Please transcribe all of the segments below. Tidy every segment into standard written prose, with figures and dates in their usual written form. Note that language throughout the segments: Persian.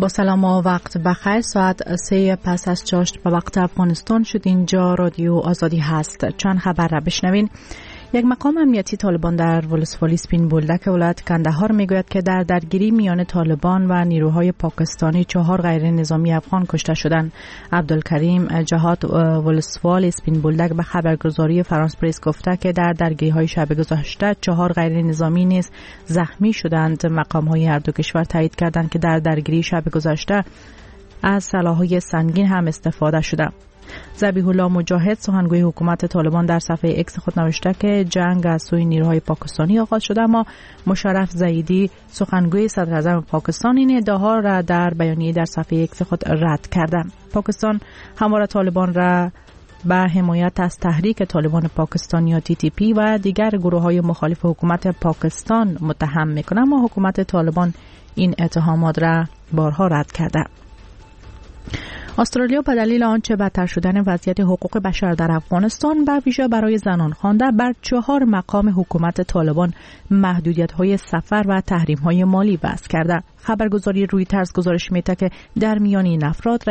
با سلام و وقت بخیر. ساعت 3 پس از چاشت به وقت افغانستان شد. اینجا رادیو آزادی هست. چند خبر را بشنوین. یک مقام امنیتی طالبان در ولسوالی سپین بولدک ولایت کندهار میگوید که در درگیری میان طالبان و نیروهای پاکستانی 4 غیر نظامی افغان کشته شدند. عبدالکریم جهاد ولسوال سپین بولدک به خبرگزاری فرانس پرس گفته که در درگیری‌های شب گذشته 4 غیر نظامی نیز زخمی شدند. مقام‌های هر دو کشور تایید کردند که در درگیری شب گذشته از سلاح‌های سنگین هم استفاده شده. ذبیح الله مجاهد سخنگوی حکومت طالبان در صفحه ایکس خود نوشته که جنگ از سوی نیروهای پاکستانی آغاز شده، اما مشرف زیدی سخنگوی صدر اعظم پاکستان این ادعاها را در بیانیه در صفحه ایکس خود رد کرده. پاکستان همواره طالبان را به حمایت از تحریک طالبان پاکستان یا TTP و دیگر گروه‌های مخالف حکومت پاکستان متهم می‌کند، اما حکومت طالبان این اتهامات را بارها رد کرده. استرالیا به دلیل آنچه بدتر شدن وضعیت حقوق بشر در افغانستان به ویژه برای زنان خوانده بر 4 مقام حکومت طالبان محدودیت‌های سفر و تحریم‌های مالی وضع کرده. خبرگزاری رویترز گزارش می‌دهد که در میان این افراد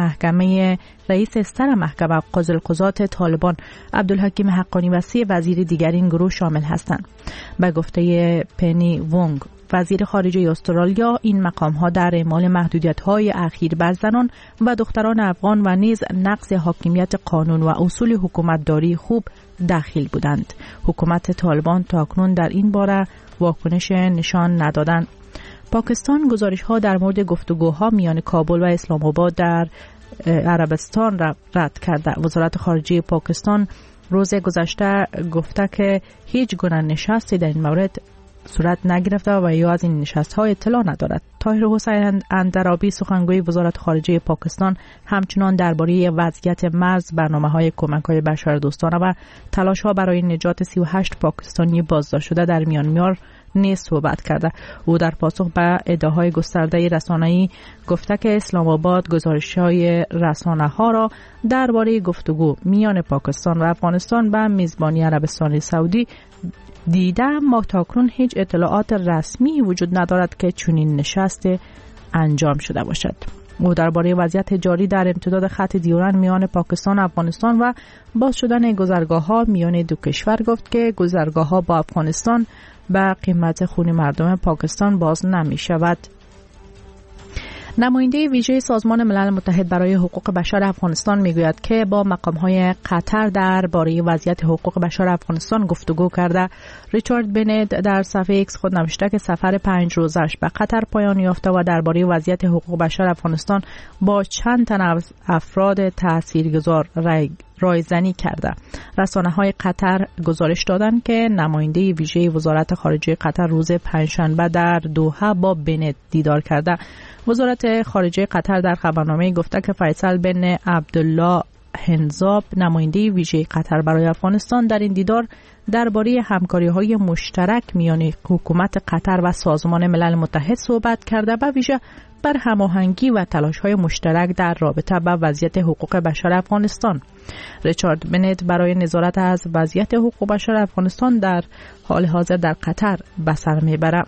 رئیس سر محکمه قاضی القضات طالبان عبدالحکیم حقانی و 3 وزیر دیگر این گروه شامل هستند. به گفته پنی وونگ وزیر خارجه استرالیا، این مقام‌ها در اعمال محدودیت‌های اخیر بر زنان و دختران افغان و نیز نقض حاکمیت قانون و اصول حکومتداری خوب دخیل بودند. حکومت طالبان تاکنون در این باره واکنش نشان ندادند. پاکستان گزارش‌ها در مورد گفتگوها میان کابل و اسلام آباد در عربستان را رد کرده. وزارت خارجه پاکستان روز گذشته گفته که هیچ گونه نشستی در این مورد صورت نگرفته و یا از این نشست‌ها اطلاع ندارد. طاهر حسین اندرابی سخنگوی وزارت خارجه پاکستان همچنان درباره وضعیت مرز، برنامه‌های کمک‌های بشردوستانه و تلاش‌ها برای نجات 38 پاکستانی بازداشت شده در میانمار نیز صحبت کرده. او در پاسخ به ادعاهای گسترده رسانه‌ای گفته که اسلام آباد گزارش‌های رسانه‌ها را درباره گفتگو میان پاکستان و افغانستان به میزبانی عربستان سعودی دیده، اما تاکنون هیچ اطلاعات رسمی وجود ندارد که چنین نشست انجام شده باشد. او درباره وضعیت جاری در امتداد خط دیورند میان پاکستان و افغانستان و باز شدن گذرگاه‌ها میان دو کشور گفت که گذرگاه‌ها با افغانستان به قیمت خون مردم پاکستان باز نمی شود. نماینده ویژه سازمان ملل متحد برای حقوق بشر افغانستان میگوید که با مقام‌های قطر درباره وضعیت حقوق بشر افغانستان گفتگو کرده. ریچارد بنت در صفحه ایکس خود نوشته که سفر 5 روزش به قطر پایان یافته و درباره وضعیت حقوق بشر افغانستان با چند تن از افراد تاثیرگذار رایزنی کرده. رسانه‌های قطر گزارش دادند که نماینده ویژه وزارت خارجه قطر روز پنجشنبه در دوحه با بنت دیدار کرده. وزارت خارجه قطر در خبرنامه گفته که فیصل بن عبدالله هنزاب نماینده ویژه قطر برای افغانستان در این دیدار درباره همکاری‌های مشترک میان حکومت قطر و سازمان ملل متحد صحبت کرده، به ویژه بر هماهنگی و تلاش‌های مشترک در رابطه با وضعیت حقوق بشر افغانستان. ریچارد بنت برای نظارت از وضعیت حقوق بشر افغانستان در حال حاضر در قطر به سر میبرد.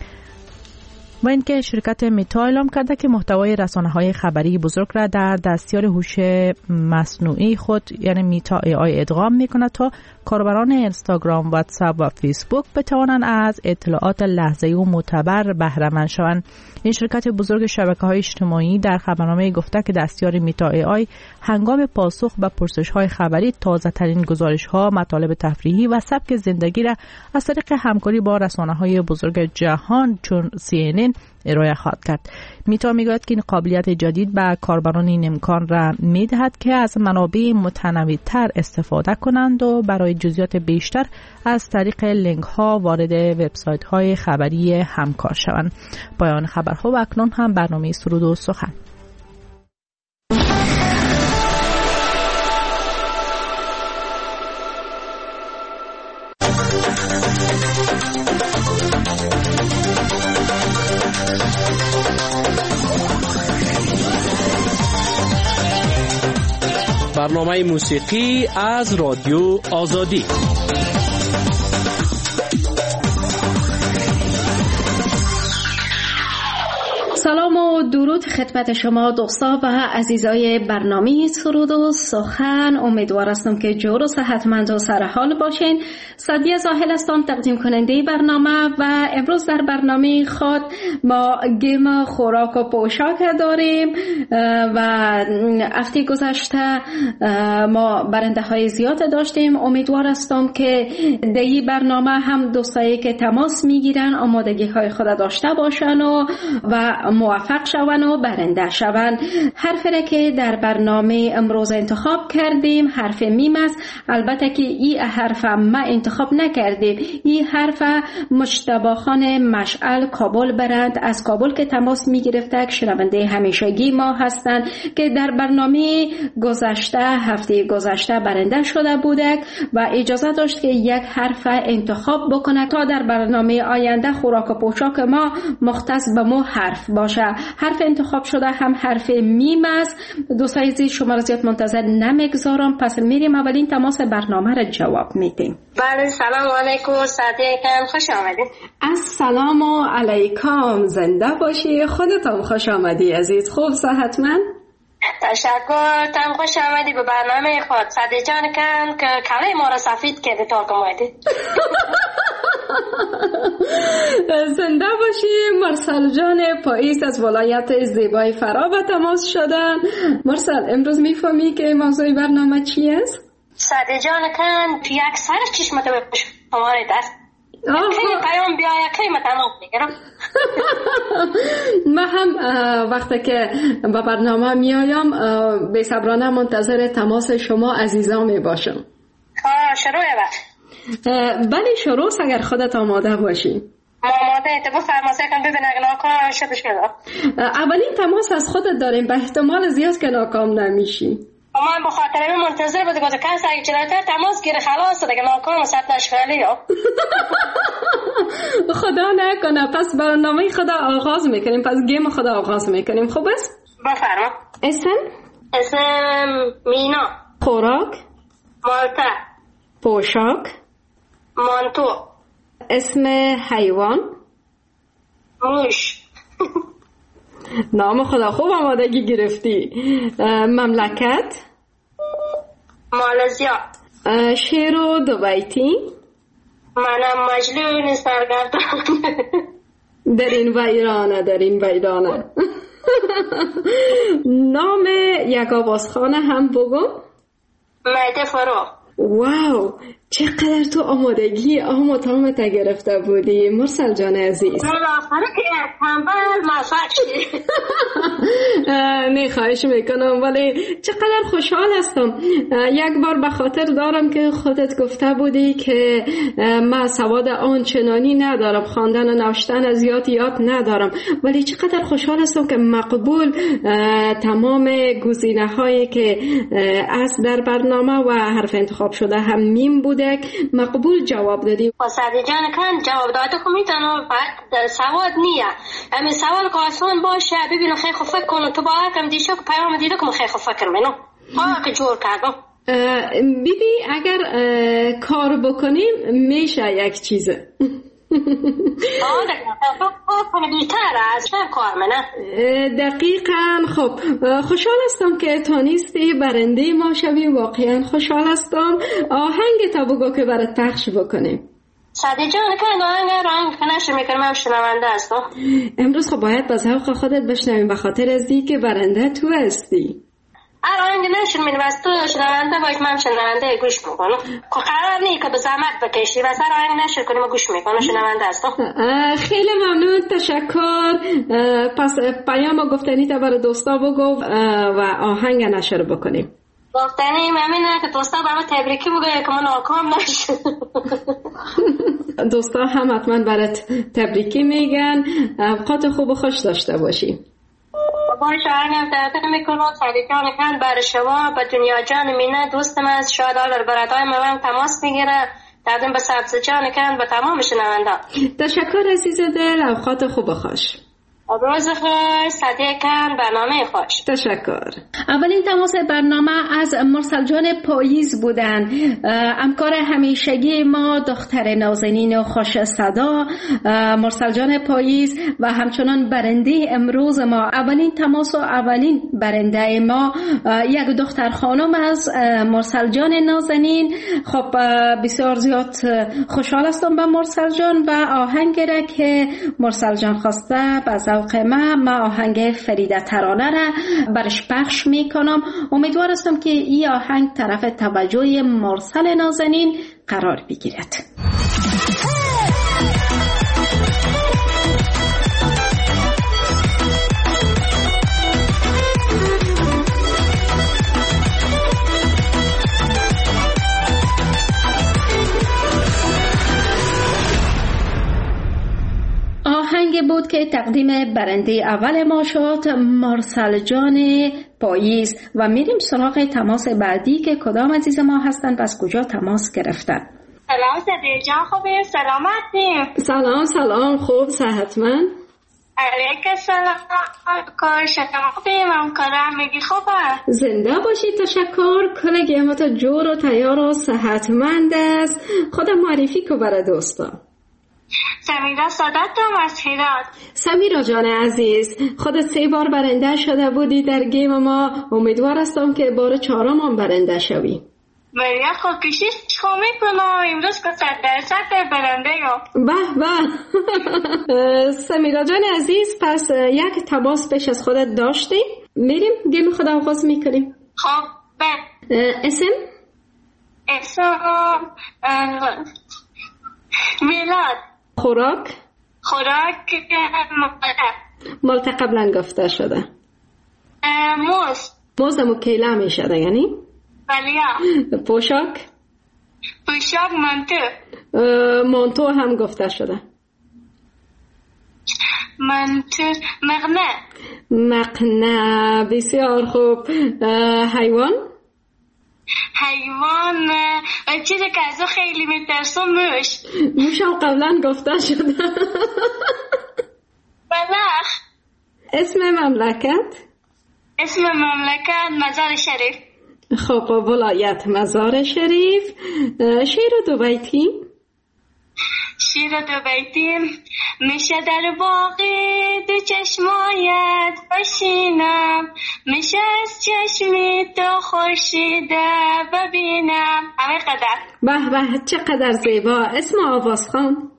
و اینکه شرکت میتا اعلام کرده که محتوای رسانه‌های خبری بزرگ را در دستیار هوش مصنوعی خود یعنی میتا AI ادغام می‌کند تا کاربران اینستاگرام، واتساپ و فیسبوک بتوانند از اطلاعات لحظه‌ای و معتبر بهره مند شوند. این شرکت بزرگ شبکه‌های اجتماعی در خبرنامه گفته که دستیار میتا AI هنگام پاسخ به پرسش‌های خبری تازه‌ترین گزارش‌ها، مطالب تفریحی و سبک زندگی را از طریق همکاری با رسانه‌های بزرگ جهان چون CNN ارائه خواهد کرد. میتا میگوید که این قابلیت جدید به کاربران این امکان را میدهد که از منابع متنوع‌تر استفاده کنند و برای جزئیات بیشتر از طریق لینک ها وارد وبسایت های خبری همکار شوند. پایان خبرها و اکنون هم برنامه سرود و سخن. برنامه موسیقی از رادیو آزادی. سلام و درود خدمت شما دوستا و عزیزای برنامه سرود و سخن. امیدوار هستم که جور و صحتمند و سرحال باشین. سعدیه زاهل هستم، تقدیم کننده برنامه و امروز در برنامه خود ما گیم خوراک و پوشاک داریم و هفته گذشته ما برنده های زیاد داشتیم. امیدوار هستم که در این برنامه هم دوستایی که تماس میگیرن آمادگی های خود داشته باشن و موفق شون و برنده شون. حرفی که در برنامه امروز انتخاب کردیم حرف میم است. البته که این حرف ما انتخاب نکردیم. این حرف مجتبی خان مشعل کابل برند از کابل که تماس می گرفته، شنونده همیشگی ما هستند که در برنامه گذشته هفته گذشته برنده شده بوده و اجازه داشت که یک حرف انتخاب بکنه تا در برنامه آینده خوراک و پوشاک ما مختص به مو حرف باشه. حرف انتخاب شده هم حرف میم است. دوستای عزیز شما را زیاد منتظر نمیگذارم، پس میریم اولین تماس برنامه را جواب میدیم. بله سلام علیکم صدیقم، خوش آمدید. السلام علیکم، زنده باشی. خودتم خوش آمدی عزیز، خوب صحتمند؟ تشکر، تم خوش آمدی به برنامه خود. صدیق جان کن که کله ما را سفید کرده تا کمایدی. زنده باشی. مرسل جان پاییز از ولایت زیبای فرا به تماس شدن. مرسل امروز میفهمی که موضوع برنامه چی است؟ صدیق جان کن تو یک سر چشمت به شما دست خیلی پیام بیایه قیمت امام میگرم. من هم وقتی که به برنامه میایم بی صبرانه منتظر تماس شما عزیزان می باشم. شروع بله شروع اگر خودت آماده باشی. آماده تو فرماسه کن ببین اگه ناکام شده شده. اولین تماس از خودت داریم، به احتمال زیاد که ناکام نمیشی. من بخاطر این منتظر بوده که کسی اگه جلوتر تماس گیره خلاص دیگه ناکام ست نشغلی یا خدا نکنه. پس برنامه خدا آغاز میکنیم، پس گیم خدا آغاز میکنیم. خوب است؟ بفرما. اسم مینا. خوراک مالته. پوشاک مانتو. اسم حیوان موش. نام خدا خوب آمادگی گرفتی. مملکت مالزیا. شعر و دو بیتی. منم مجنون سرگردان. در این ویرانه. نام یک آوازخانه هم بگو. مهد فرو. واو، چقدر تو آمادگی آموزامت گرفته بودی مرسل جان عزیز. بالاخره که تنبل موفق شدی. نه خواهش میکنم، ولی چقدر خوشحال هستم. یک بار به خاطر دارم که خودت گفته بودی که من سواد آنچنانی ندارم، خواندن و نوشتن زیاد یاد ندارم، ولی چقدر خوشحال هستم که مقبول تمام گزینه هایی که از در برنامه و حرف انتخاب شده هم میم بوده مقبول جواب دادی. صدیق جان کن جواب داده که میتونم بعد سواد نیه امی سوال که آسان باشه ببینو خیلی خوب فکر کنم تو با کم دیشو که پیام دیده که خیلی خوب فکر منو که جور کردم. بیبی اگر کار بکنیم میشه یک چیزه. دقیقاً. خب خوشحال هستم که تانستی برنده ما شوی. واقعا خوشحال هستم. آهنگ تا بگو که برات پخش بکنیم. صدیق جان که آهنگ نشه میکنم هم شنونده هستم. امروز خب باید با ذوق خودت بشنویم به خاطر ازی که برنده تو هستی. آهنگ نشون میده بس تو شنونده باید من شنونده گوش میکنم که قرار نیست که به زحمت بکشی بس آهنگ نشون کنیم و گوش میکنم شنونده هستم. خیلی ممنون، تشکر. پس پیام گفتنی تا برای دوستا بگو و آهنگ نشر بکنیم. گفتنی ممنونه که دوستا برای تبریکی بگه که من ناکام نشد. دوستا هم حتما برات تبریکی میگن. اوقات خوب و خوش داشته باشی. باشه آهنگم تقدیم میکنم. صدیق جان کن برای شما به دنیا جان مینه دوستم از شاید آلر برادای من تماس میگیره. تقدیم به سبز جان کن به تمام شنونده. تشکر عزیز دل. اوقات خوب و خوش. روز خوش، صدیقاً برنامه خوش. تشکر. اولین تماس برنامه از مرسل جان پاییز بودن، همکار همیشگی ما، دختر نازنین و خوش صدا مرسل جان پاییز و همچنان برنده امروز ما. اولین تماس و اولین برنده ما یک دختر خانم از مرسل جان نازنین. خب بسیار زیاد خوشحال هستم با مرسل جان و آهنگ را که مرسل جان خواسته به ذوق ما آهنگ فریده ترانه را برش پخش میکنم. امیدوار هستم که این آهنگ طرف توجه مرسل نازنین قرار بگیرد. آهنگ بود که تقدیم برنده اول ما شد، مرسل جان پاییز. و میریم سراغ تماس بعدی که کدام عزیز ما هستن و از کجا تماس گرفتن. سلام صدیق جان، خوبی؟ سلامتی؟ سلام خوب، صحتمند؟ علیک سلام. کار شما خوبی؟ من کارم میگی خوبه؟ زنده باشی. تشکر. کلگی ما تا جور و تیار و صحتمند است. خودم معرفی که برای دوستا. سمیرا سادتم از هرات. سمیرا جان عزیز، خودت 3 بار برنده شده بودی در گیم ما. امیدوار هستم که بار 4م هم برنده شوی. بریا خوب کشیش خوب میکنم امروز که 100% برنده یو. به سمیرا جان عزیز، پس یک تماس پیش از خودت داشتی؟ میریم گیم خود آغاز میکنیم. خب اسم میلاد. خوراک مالت قبلا گفته شده. موز مکیله میشده یعنی؟ بله. پوشاک مانتو هم گفته شده. مقنعه. بسیار خوب. حیوان چیزی که ازو خیلی میترسم موش هم قبلا گفته شده. بلخ. اسم مملکت مزار شریف. خب ولایت مزار شریف. شیر دو بیتی میشه در باقی 2 چشمایت بشینم، میشه از چشمی تو خورشیده ببینم. همه قدر. به چقدر زیبا. اسم آوازخان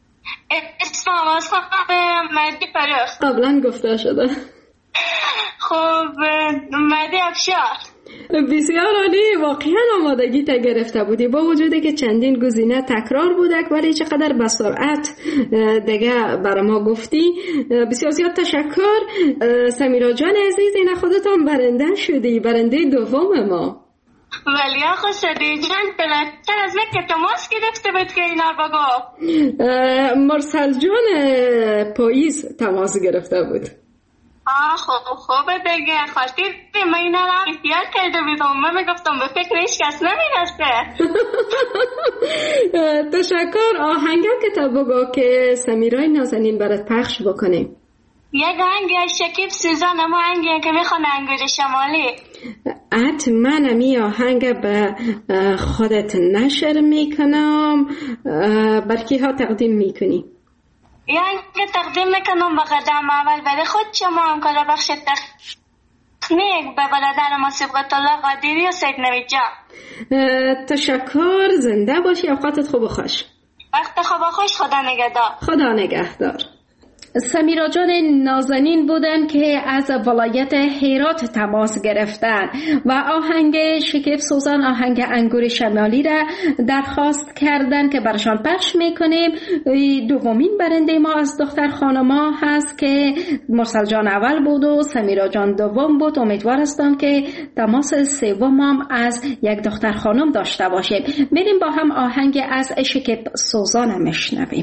مهدی فرخ. قبلا گفته شده. خب مهدی افشار. بسیار عالی. واقعا آمادگی تا گرفته بودی با وجودی که چندین گزینه تکرار بودک، ولی چقدر به سرعت دیگه برای ما گفتی. بسیار زیاد تشکر. سمیرا جان عزیز، این خودت هم برنده شدی، برنده دوم ما. ولی آخو صدیق جان بلتر از که تماس گرفته بود که اینا بگو. مرسل جان پاییز تماس گرفته بود. خوبه دیگه. خاطر من اینا را احتیاط کرده بیدم. من میگفتم به فکر هیچ کس نمیرسه. تشکر. آهنگم که تا بگو که سمیرای نازنین برات پخش بکنیم. یک آهنگ از شکیب سوزان، اما آهنگی که میخوانه انگور شمالی. حتما می آهنگ به خودت نشر میکنم. برکی ها تقدیم میکنی؟ یعنی تقدیم میکنم به قدم اول برای خود شما هم کار بخش تکنیک به برادر ما صبغت الله قادری و سید نوید جان. تشکر. زنده باشی. اوقاتت خوب و خوش. وقت خوب و خوش. خدا نگهدار. خدا نگهدار. سمیرا جان نازنین بودن که از ولایت هرات تماس گرفتن و آهنگ شکیب سوزان، آهنگ انگور شمالی را درخواست کردن که برشان پخش میکنیم. دومین برنده ما از دختر خانما هست که مرسل جان اول بود و سمیرا جان دوم بود. امیدوار هستم که تماس سوم هم از یک دختر خانم داشته باشیم. میریم با هم آهنگ از شکیب سوزان میشنویم.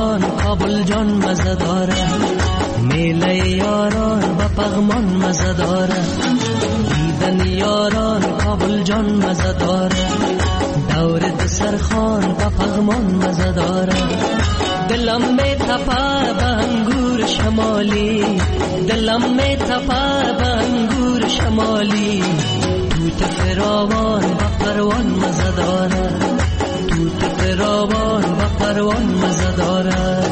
یاران کابل جان مزه داره، میله یاران با پغمان مزه داره، دیدن یاران کابل جان مزه داره، دور دسترخوان با پغمان مزه داره. دلم می تپه به انگور شمالی، دلم می تپه به انگور شمالی، توت فراوان با پروان مزه داره، توت فراوان با پروان مزه داره.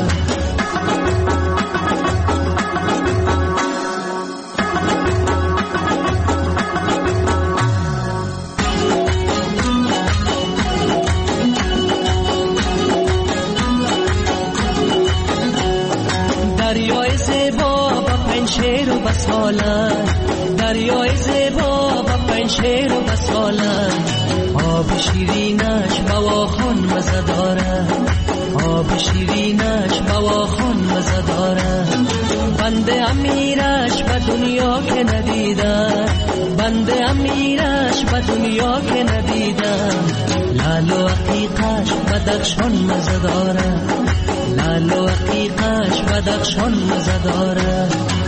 دریای زیبا با پنشیر و بسالن، دریای زیبا با پنشیر و بسالن، آب شیرینش بواخون مزه داره، آب شیرینش بواخون مزه داره. بنده امیرش به دنیا که ندیدم، بنده امیرش به دنیا که ندیدم، لال و عقیقش بدخشان مزه داره، لال و عقیقش بدخشان مزه داره.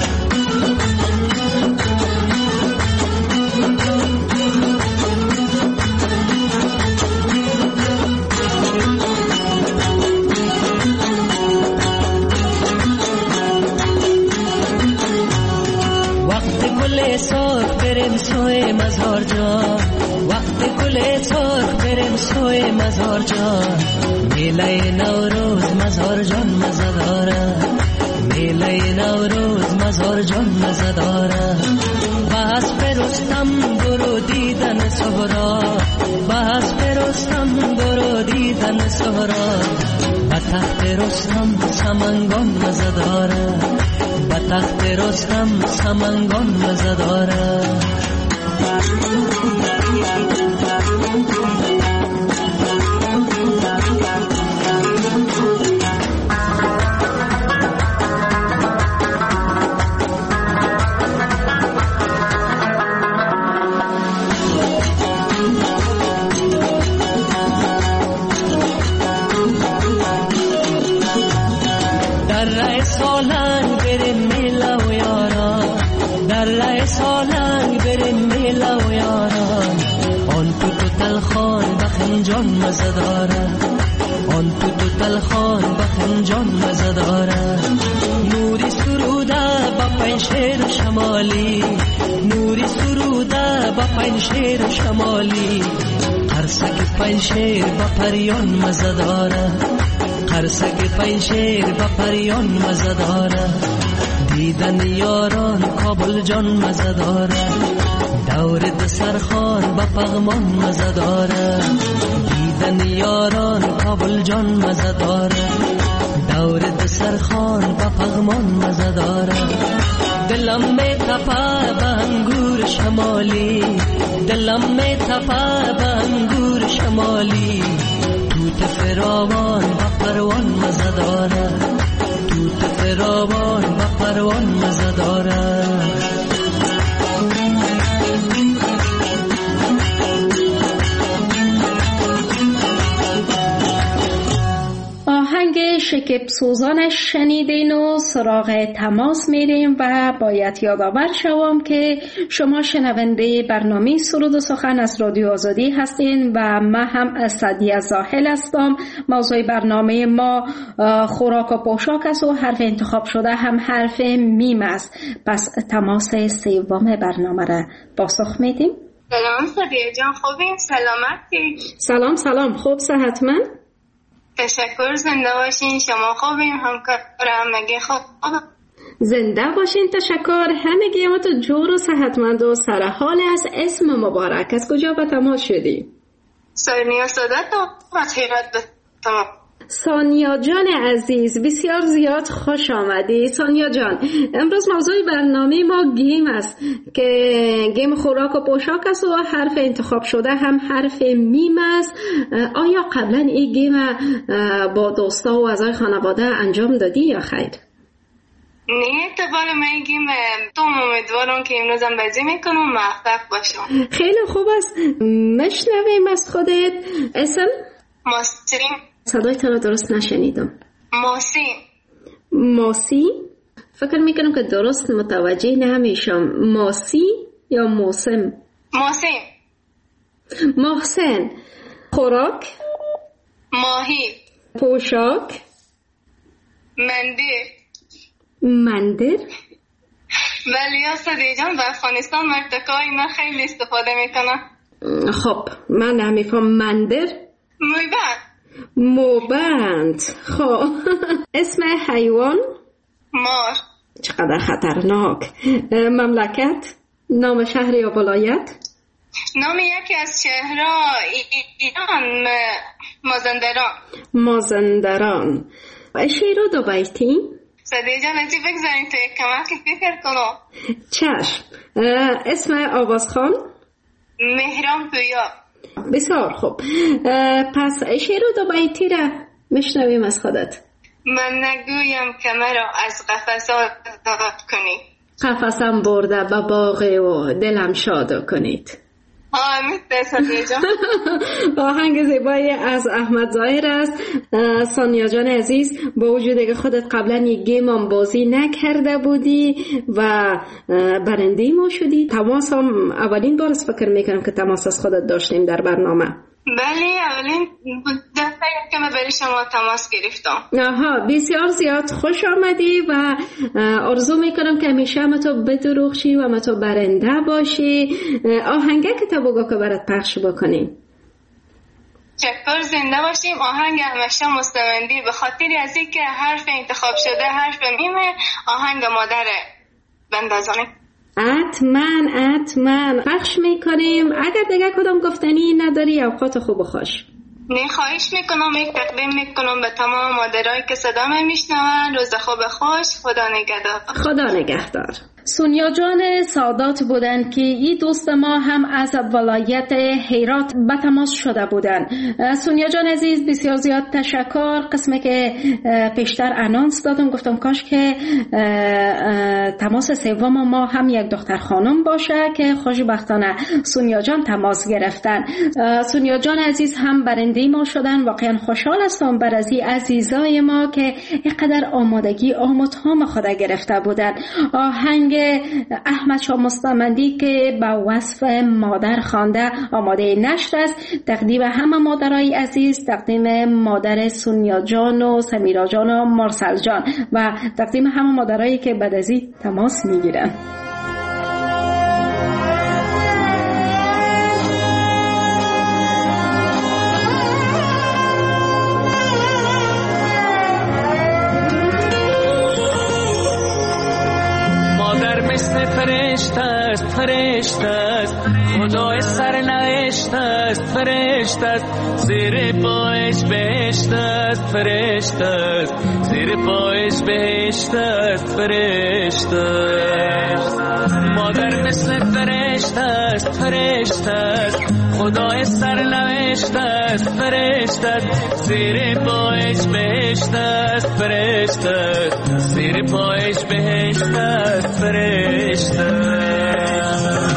سرخ بریم سوی مزار جان، وقت گل سرخ بریم سوی مزار جان، میله نوروز مزار جان مزه داره، میله نوروز مزار جان مزه داره. بس پرستم برو دیدن سهرا، بس پرستم برو دیدن سهرا، به تخت رستم سمنگان مزه داره، به تخت رستم سمنگان مزه داره. در سالنگ بریم میله و یاران، در سالنگ بریم میله و یاران، آن تو تلخان بخنجان مزه داره، آن تو تلخان بخنجان مزه داره. نوری سروده با پنشیر شمالی، نوری سروده با پنشیر شمالی، قرصک پنشیر با پریان مزه داره، قرصک پنشیر با پریان مزه داره. دیدن یاران کابل جان مزه داره، دور دسترخوان با پغمان مزه داره، دیدن یاران کابل جان مزه داره، دور دسترخوان با پغمان مزه داره. دلم می تپه به انگور شمالی، دلم می تپه به انگور شمالی، توت فراوان با پروان مزه داره، توت فراوان با پروان مزه داره. آهنگ شکب سوزانش شنیدین و سراغ تماس میریم و باید یادآور شوم که شما شنونده برنامه سرود و سخن از رادیو آزادی هستین و من هم سعدیه زاهل هستم. موضوع برنامه ما خوراک و پوشاک است و حرف انتخاب شده هم حرف میم است. پس تماس سوم برنامه را پاسخ میدیم. سلام سعدیه جان، خوبین؟ سلامتی؟ سلام خوب صحتمند؟ تشکر، زنده باشین. شما خوبین؟ همکارم مگه خوب؟ زنده باشین. تشکر. همگی ما تو جور و صحتمند و سرحال است. اسم مبارک از کجا به تماس شدی؟ سانیا سادت از هرات به تماس. سانیا جان عزیز، بسیار زیاد خوش آمدی. سانیا جان، امروز موضوع برنامه ما گیم است که گیم خوراک و پوشاک است و حرف انتخاب شده هم حرف میم است. آیا قبلا این گیم با دوستا و اعضای خانواده انجام دادی یا خیر؟ نه، اتفاقا من گیم تو امیدوارم که امروز هم بازی میکنم موفق باشم. خیلی خوب است. مشنویم از خودت. اسم؟ ماسرین. صدای تو را درست نشنیدم. ماسی؟ فکر میکنم که درست متوجه نمیشم. ماسی یا موسم؟ محسن. خوراک؟ ماهی. پوشاک؟ مندر؟ ولی یا صدیق جان و افغانستان مرتکای من خیلی استفاده میکنم. خب من نمیفهم. مندر؟ موبند. خب اسم حیوان؟ مار. چقدر خطرناک. مملکت؟ نام شهر یا ولایت؟ نام یکی از شهرها ایران مازندران. شعر و دو بیتی؟ صدیق جان ازی بگذاریم تو یک کمکی فکر کنم. چشم. اسم آوازخان؟ مهران پویا. بسیار خوب. پس شعر و دو بیتی را میشنویم از خودت. من نگویم که مرا از قفس آزاد کنی، قفسم برده به باغ و دلم شاد کنید. آهنگ زیبایی از احمد ظاهر است. سانیا جان عزیز، با وجودی که خودت قبلا یک گیم هم بازی نکرده بودی و برنده ما شدی، تماس هم اولین بار فکر میکنم که تماس از خودت داشتیم در برنامه. بله اولین دفعه که من برای شما تماس گرفتم. بسیار زیاد خوش آمدی و آرزو میکنم که همیشه ما تو بدروخشی و ما تو برنده باشی. آهنگه که تا بگو که برات پخش بکنیم. چکر زنده باشیم. آهنگ همیشه مستمندی به خاطر از این که حرف انتخاب شده حرف میمه آهنگ مادره بندازانه. حتما پخش میکنیم. اگر دیگه کدام گفتنی نداری اوقات خوب خوش. نه خواهش میکنم. یک تقدیم میکنم به تمام مادرایی که صدا میشنون. روز خوب خوش. خدا نگهدار. سونیا جان سادات بودن که این دوست ما هم از ولایت هرات به تماس شده بودن. سونیا جان عزیز بسیار زیاد تشکر. قسمه که پیشتر انانس دادم گفتم کاش که تماس سوم ما هم یک دختر خانم باشه که خوشبختانه سونیا جان تماس گرفتن. سونیا جان عزیز هم برنده ما شدن. واقعا خوشحال هستم بر از این عزیزای ما که اینقدر آمادگی آموزهام خود گرفته بودن. آهنگ احمد شاه مستمندی که با وصف مادر خوانده آماده نشر است. تقدیم همه مادرای عزیز، تقدیم مادر سونیا جان و سمیرا جان و مرسل جان و تقدیم همه مادرایی که بعد از این تماس میگیرن. فرشته است خدای سرنوشت است. فرشته است زیر پایش بهشت است. فرشته است زیر پایش بهشت است. فرشته است مادر مثل فرشته است. فرشته است خدای سرنوشت است. فرشته است زیر پایش بهشت است. فرشته است زیر پایش بهشت است. فرشته است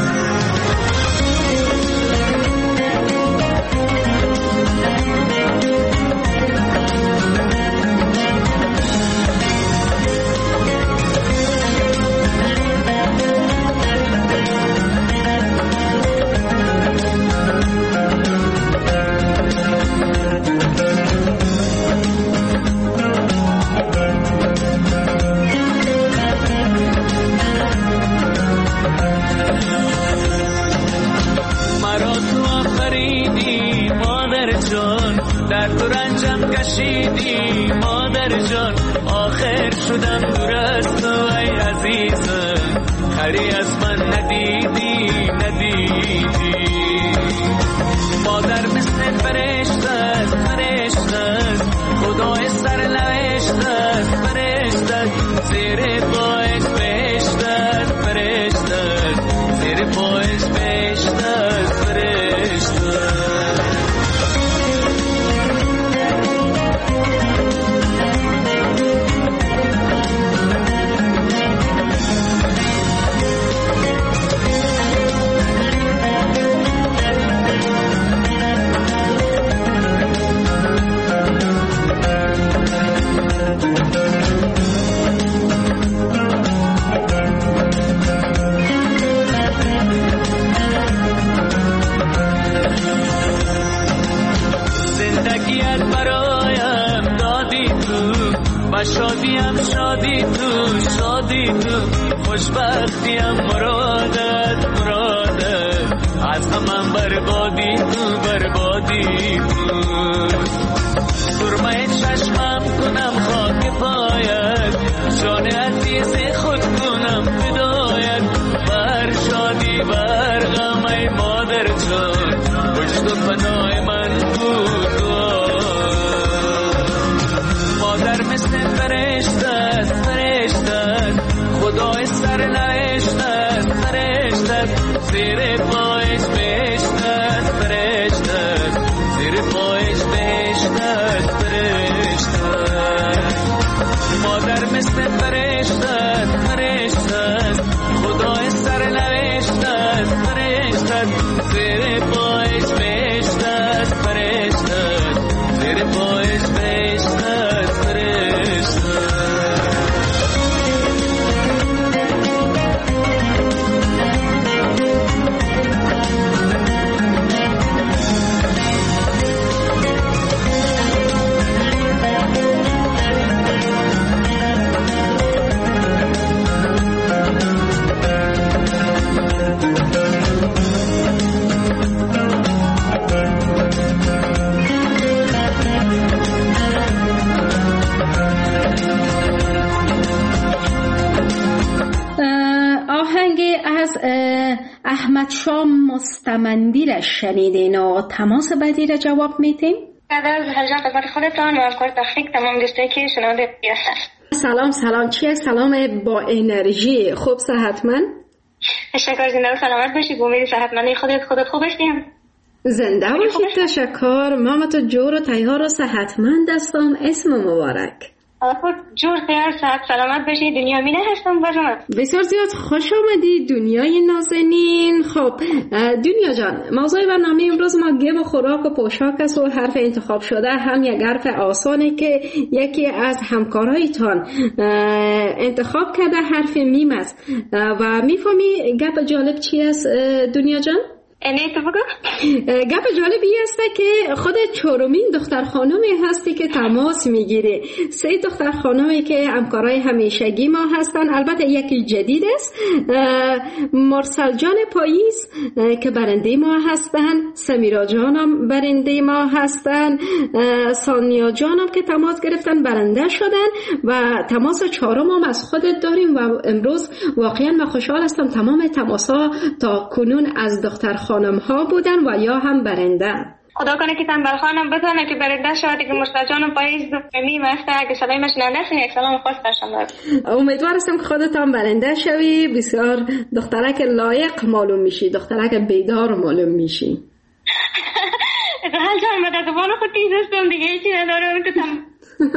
در تو رنجم کشیدی مادر جان. آخر شدم دور از تو ای عزیزم. خری از من ندیدی مادر مثل فرشته است. فرشته است خدای سرنوشت است. فرشته است زیر پایش بهشت است. فرشته است زیر پایش بهشت است. فرشته است شادیم شادی تو شادی تو خوشبختیم مرادت مرادت از همم بربادی تو بربادی تو سرمه چشمم کنم خاک پایت جان عزیز خود کنم فدایت بر شادی بر غم ای مادر جان پشت و پناه من بود مادر مثل فرشته فرشته خدای سر نوشته فرشته زیر پایش بهشته فرشته زیر پایش بهشته فرشته مادر مثل فرشته فرشته خدای سر نوشته فرشته زیر پایش بهشته فرشته زیر پایش بهشته فرشته از احمد شاه مستمندی را شنیدین و تماس بعدی را جواب میتیم. بعد از هرجان خدمت خودتان و افکار تحقیق تمام دوستایی که شنونده هستن. سلام چیه؟ سلام با انرژی. خوب صحتمند؟ تشکر، زنده و سلامت باشید. امید صحتمندی خودت خوب باشیم. زنده باشید. تشکر. مامتو جور و تیار و صحتمند هستم. اسم مبارک. خود جور تیار صحت سلامت باشید. دنیا مینه هستم برام. بسیار زیاد خوش آمدید دنیای نازنین. خب دنیا جان، موضوع برنامه امروز ما گیم و خوراک و پوشاک است و حرف انتخاب شده هم یک حرف آسانه که یکی از همکارایتان انتخاب کرده، حرف میم است و میفهمی گپ جالب چی است دنیا جان؟ گپ جالبی است که خود چهارمین دختر خانمی هستی که تماس میگیره. 3 دختر خانمی که همکارای همیشگی ما هستن، البته یکی جدید است، مرسل جان پاییز که برنده ما هستن، سمیرا جانم برنده ما هستن، سانیا جانم که تماس گرفتن برنده شدن و تماس 4 هم از خودت داریم و امروز واقعا من خوشحال هستم. تمام تماسا تا کنون از دختر خانم ها بودن و یا هم برنده. خدا کنه که تنبل خانم بتونه که برنده شود که مرسل جانم پاییز میم است. اگه صدای من شنونده هستین یک سلام خاص برشم. امیدوار هستم که خودت هم برنده شوی. بسیار دخترک لایق معلوم میشی، دخترک بیدار معلوم میشی. حال جان من در زبان خود تیز هستم دیگه هیچی ندارم که تم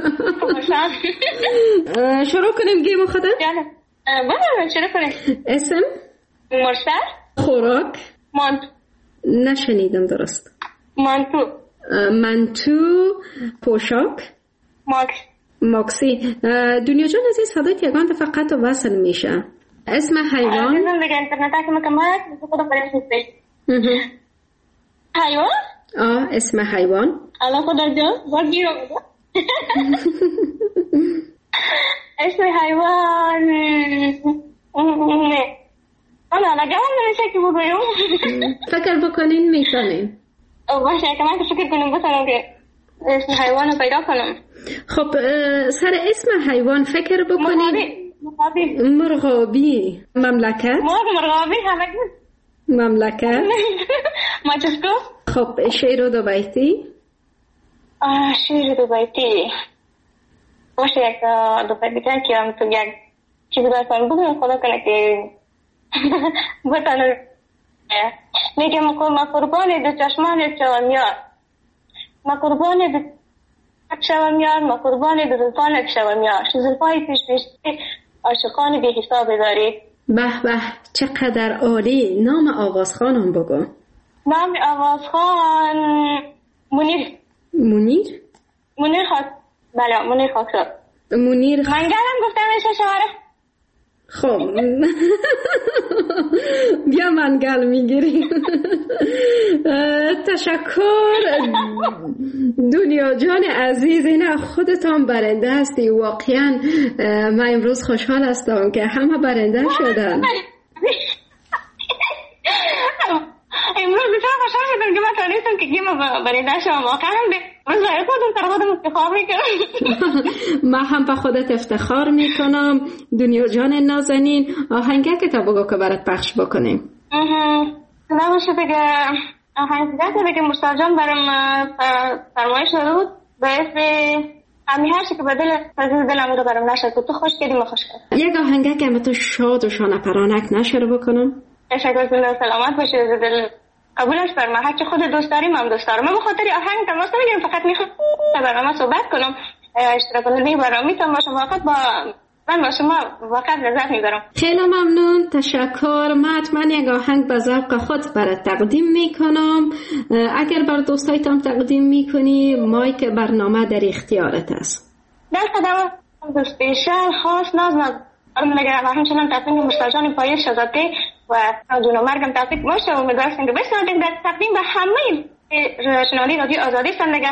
شروع کنیم گیم خودت؟ بله شروع کنیم. اسم؟ مرسل. خوراک؟ مانتو. نشنیدم درست. منتو. پوشاک؟ ماکسی. دنیا جان از این صدای تیگان فقط وصل میشه. اسم حیوان؟ حیوان؟ اسم حیوان؟ الان خدا جان باگی رو بگو. اسم حیوان الان جواب نمیشه که بگویم. فکر بکنین میتونین. باشه که من فکر کنم بسنم که اسم حیوان رو پیدا کنم. خب سر اسم حیوان فکر بکنین. مرغابی. مملکت؟ مرغابی همگی. مملکت؟ ماچسکو. خب شیر دو بیتی؟ شیر دو بیتی باشه یک دو بیتی که هم تو یک چیزی برسان بودم خدا کنه که بتانم. میگه ما قربان دو چشمانت شوم یار، ما قربان دو شوم یار، ما قربان دو زلفانت شوم یار، زلفای پیش عاشقان بی حساب داری. به به چقدر عالی. نام آوازخانم بگو. نام آوازخان منیر خاک. بله منیر خاکزاد. منیر من گرم گفتم ایشه شواره. خب بیا منگل میگیریم. تشکر دنیا جان عزیز، اینا خودتان برنده هستی. واقعا من امروز خوشحال هستم که همه برنده شدن. امروز بسیار خوشحال شدم که من تانستم که گیم برنده شدم. واقعا امروز برای خودم سر خودم افتخار میکنم. من هم به خودت افتخار میکنم دنیا جان نازنین. آهنگه که تا بگو که برات پخش بکنیم. نباشه دیگه آهنگه که مشتاق جان برام فرمایش داد باعث همین هرچی که بدل عزیز دلم رو برام نشد که تو خوش کردی ما خوش کرد. یک آهنگه که من تو شاد و شانه پرانک نشه رو بکنم. تشکر کنم. سلامت باشه. دل قبولش فرما. هرچی خود دوست داریم هم دوست دارم. من به خاطر آهنگ تماس نمیگیرم، فقط میخوام برام صحبت کنم. اشتراک کننده برام میتونم باشم. واقعا من با شما واقعا لذت میبرم. خیلی ممنون. تشکر. من حتما یک آهنگ به ذوق خود برات تقدیم میکنم. اگر بر دوستایتان تقدیم میکنی مایک برنامه در اختیارت است. در قدم دوست بیشتر خاص ناز نگرم و همچنان تقدیم مشتاق جان پایش شهزاده و جون و مرگم تقدیم باشه و امیدوارم که بشنوید در تقدیم به همه شنوندگان رادیو آزادی زندگی.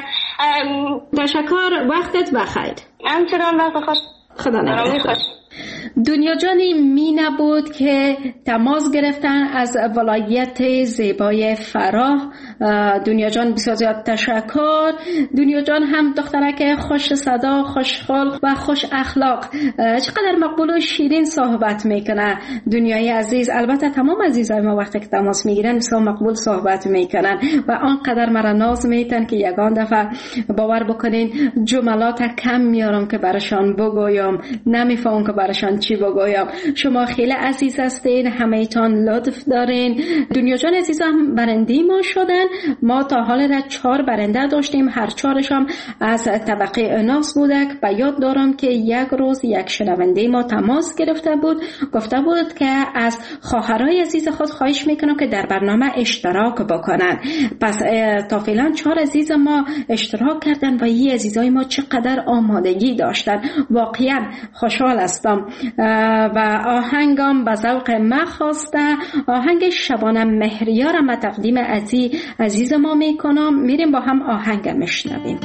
تشکر. وقتت بخیر. همچنان وقت خوش. خدا نگهدار. دنیا جانی می نبود که تماس گرفتن از ولایت زیبای فراه. دنیا جان بسیار زیاد تشکر. دنیا جان هم دخترک خوش صدا، خوش خلق و خوش اخلاق، چقدر مقبول و شیرین صحبت میکنه. دنیای عزیز، البته تمام عزیزای ما وقتی که تماس میگیرن بسیار مقبول صحبت میکنن و آنقدر مرا ناز میتن که یگان دفعه باور بکنین جملات کم میارم که براشان بگویم، نمیفهم که براشان چی بگویم. شما خیلی عزیز هستین، همه ایتان لطف دارین. دنیا جان عزیز هم برنده ما شدن. ما تا حال را 4 برنده داشتیم، هر 4 هم از طبقه اناس بودک. به یاد دارم که یک روز یک شنونده ما تماس گرفته بود، گفته بود که از خواهرای عزیز خود خواهش میکنم که در برنامه اشتراک بکنن. پس تا فعلا 4 عزیز ما اشتراک کردن و این عزیزای ما چقدر آمادگی داشتن. واقعا خوشحال هستم و آهنگم به ذوق من خواسته. آهنگ شبانه مهریار ما تقدیم عزیز ما میکنم. میریم با هم آهنگ میشنویم.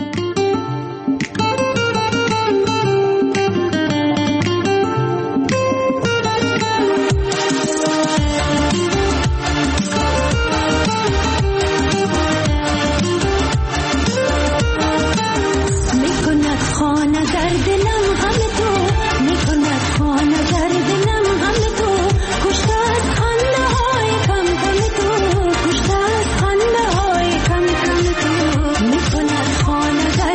خانه در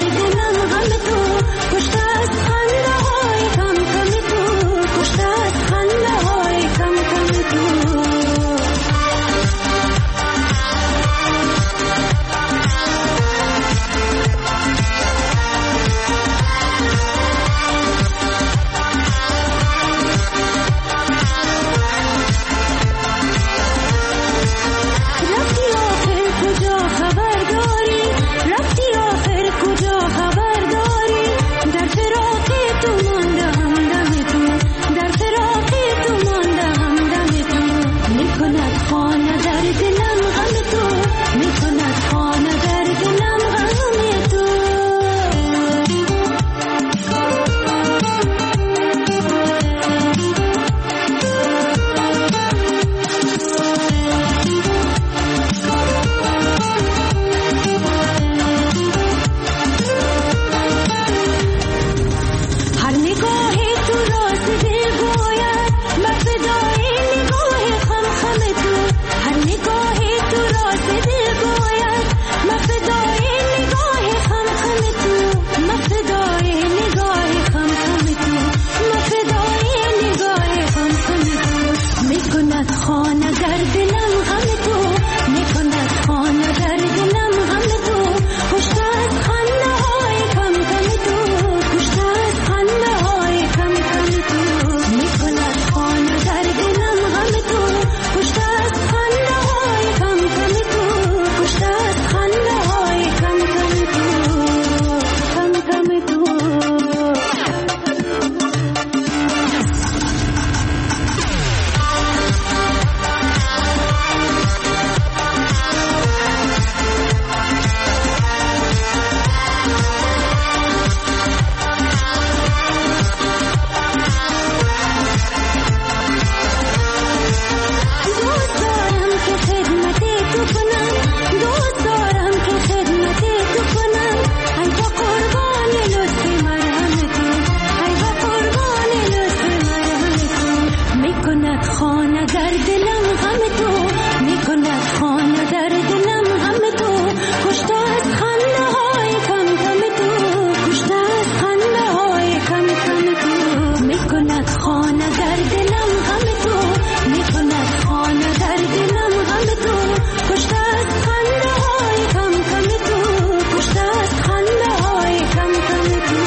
در دلم غم تو میکند خانه در دلم غم تو کشته از خنده های کم کم تو کشته از خنده های کم کم تو میکند خانه در دلم غم تو میکند خانه در دلم غم تو کشته از خنده های کم کم تو کشته از خنده های کم کم تو.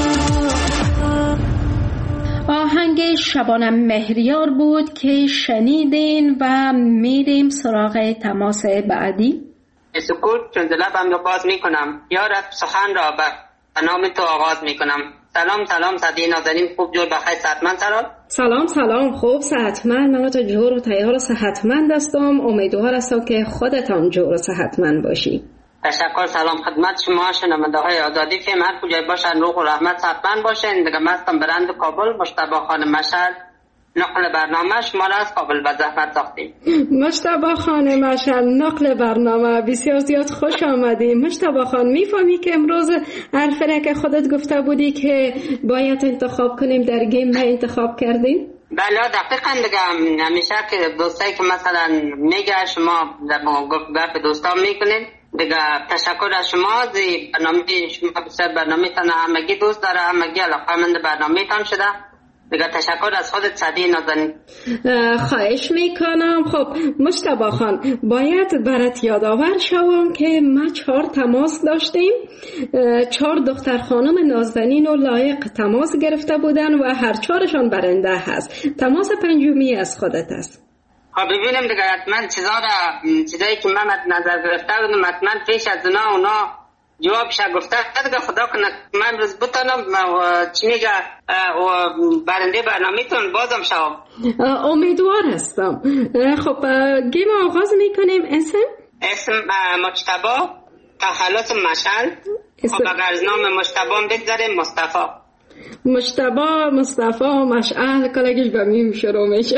آهنگ شبانم مهریار بود که شنیدین و میریم سراغ تماس بعدی. سکوت چون لبم را باز میکنم یا رب سخن را به نام تو آغاز میکنم. سلام سلام صدی نازنین خوب جور بخیر صحتمند سلام. سلام خوب صحتمند. من تو جور و تیار و صحتمند هستم. امیدوار هستم که خودتان جور و صحتمند باشی. تشکر. سلام خدمت شما شنونده های آزادی فم هر کجای باشن روح و رحمت صحتمند باشین. دیگه مستم برند کابل مجتبی خان مشهد نقل برنامه شما را از کابل به زحمت ساختیم. مجتبی خان مشهد نقل برنامه بسیار زیاد خوش آمدی. مجتبی خان میفهمی که امروز حرفی که خودت گفته بودی که باید انتخاب کنیم در گیم انتخاب کردیم؟ بله دقیقاً. دیگه همیشه که دوستایی که مثلا میگه شما گفت دوستان میکنین دیگه تشکر از شما. برنامه شما بسیار برنامه تان همگی دوست داره همگی علاقه‌مند برنامه تان شده. دیگه تشکر از خودت صدی نازنین. خواهش میکنم. خب مجتبی خان باید برات یادآور شوم که ما 4 تماس داشتیم. 4 دختر خانم نازنین و لایق تماس گرفته بودن و هر 4شان برنده هست. تماس پنجمی از خودت است. خب ببینیم دیگه حتما چیزایی که من نظر گرفته بودم حتما پیش از اونا جوابش گفته دیگه خدا کنه من روز بتانم چی میگه برنده برنامه‌تون بازم شوم. امیدوار هستم. خب گیم آغاز میکنیم. اسم مجتبی تخلص مشعل. خب اگر نام مجتبی بگذاریم مصطفی مشعل کلگیش به میم شروع میشه.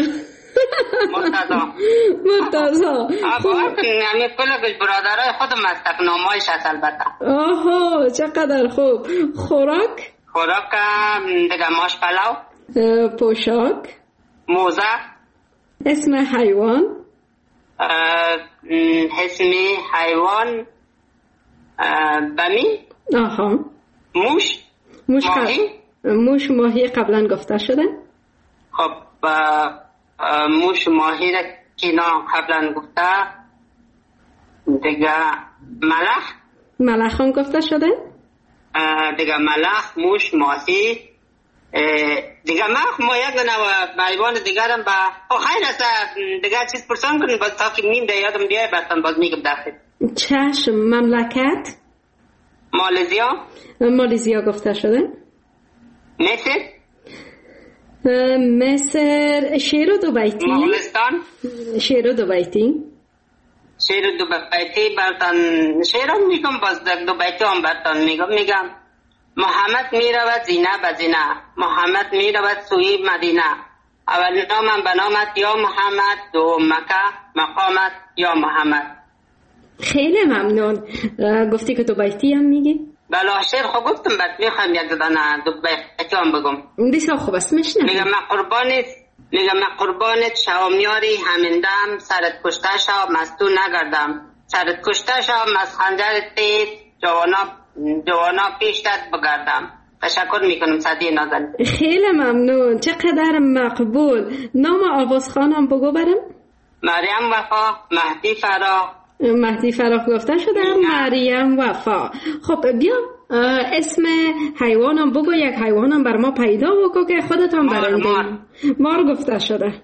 مرتضی خب همین کلگش برادرای خودم هستک نامایش هست البته. آها چقدر خوب. خوراک دیگه ماش پلاو. پوشاک موزه. اسم حیوان بمی. آها موش ماهی قبلا گفته شده. خب موش ماهی را کینا قبلا گفته. دیگه ملخ هم گفته شده. دیگه ملخ موش ماهی دیگه ما یک نوع حیوان دیگرم با خیر است دیگه چیز پرسان کنیم باز تا که نیم یادم بیای بعدن باز میگم داخل. چشم. مملکت مالزیا گفته شده. مصر. شیر و دوبیتی. مغولستان. شیر و دوبیتی برتن شیرم میگم باز در دوبیتی هم برتن میگم محمد میرود زینه به زینه محمد میرود سوی مدینه اول نامم به نامت یا محمد دو مکه مقامت یا محمد. خیلی ممنون. گفتی که دوبیتی هم میگی؟ بله شیر خب گفتم بعد میخوایم یک دانه دوبیتی هم بگم. بسیار خوب است میشنم. میگم من قربانت شوم یاری همین سرت کشته شوم از تو نگردم سرت کشته شوم از خنجر تیز جوانا پیشتت بگردم. تشکر میکنم صدی نازنین. خیلی ممنون. چقدر مقبول. نام آوازخانم بگو برم. مریم وفا. مهدی فراق گفته شده. مریم وفا. خب بیا اسم حیوانم بگو. یک حیوانم بر ما پیدا بگو که خودتان برنده. مار گفته شده.